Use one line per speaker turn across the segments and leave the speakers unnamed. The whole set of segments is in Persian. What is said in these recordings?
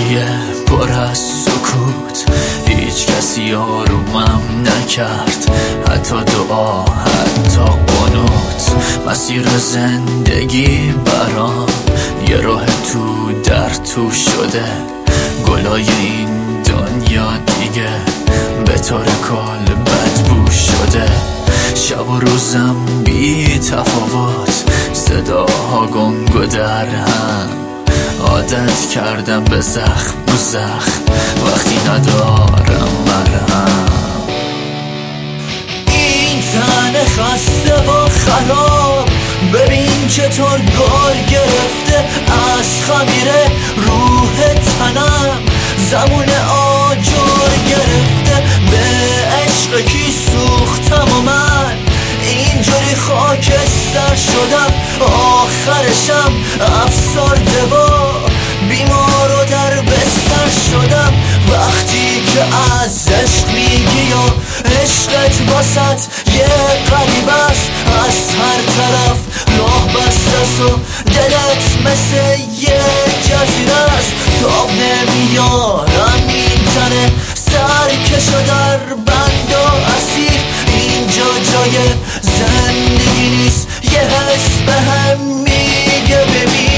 زندگی پر از سکوت، هیچ کسی آرومم نکرد، حتی دعا، حتی قنوت. مسیر زندگی برام یه راه تو در تو شده، گلای این دنیا دیگه به طور کل بدبو شده. شب و روزم بی تفاوت، صداها گنگ و در هم، عادت کردم به زخم و زخم وقتی ندارم مرهم. این تن خسته و خراب، ببین چطور گار گرفته از خمیر روح تنم، زمون آجر گرفته، به عشق کی سوختم و من اینجوری خاکستر شدم، آخرشم افسرده و بیمار و در بستر شدم. وقتی که از عشق میگی و عشقت واسط یه غریب است، از هر طرف راه بسته و دلت مثل یه جزیره است، تاب نمیارم این تنه سرکش و در بند و اسیر، اینجا جای زندگی نیست، یه حس به هم میگه ببین.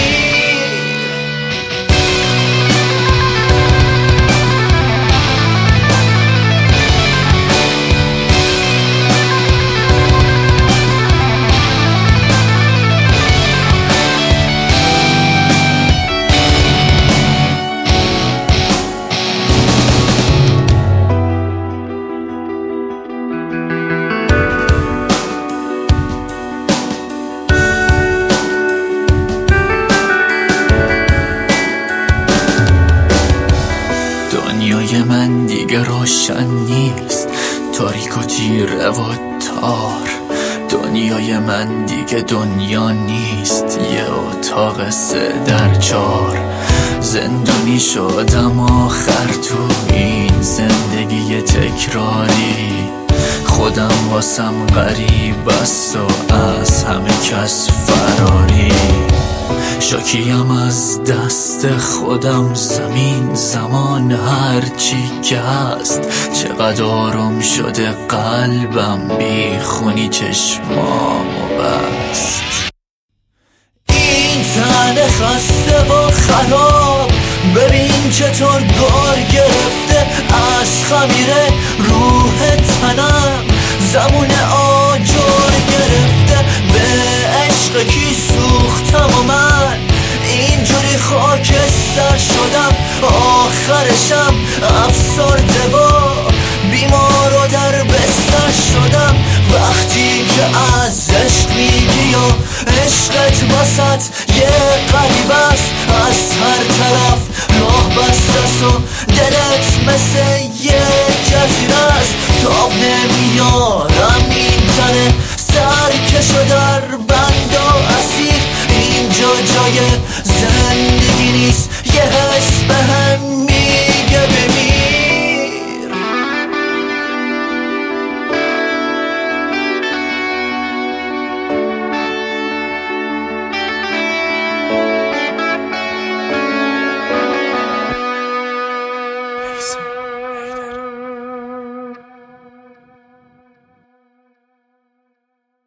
دنیای من دیگه روشن نیست، تاریک و تیره و تار. دنیای من دیگه دنیا نیست، یه اتاق 3x4. زندونی شدم آخر تو این زندگی تکراری، خودم واسم غریب است و از همه کس فراری. شاکیم از دست خودم، زمین زمان هر چی که هست، چقدر آروم شده قلبم، بی خونی چشمامو بست. این تن خسته و خراب، ببین چطور گار گرفته از خمیر روح تنم، زمون آجر گرفته، به عشق کی سوختم و من اینجوری خاکستر شدم، آخرشم افسرده و بیمار و در بستر شدم. وقتی که از عشق میگی و عشقت واسط یه غریب است، از هر طرف راه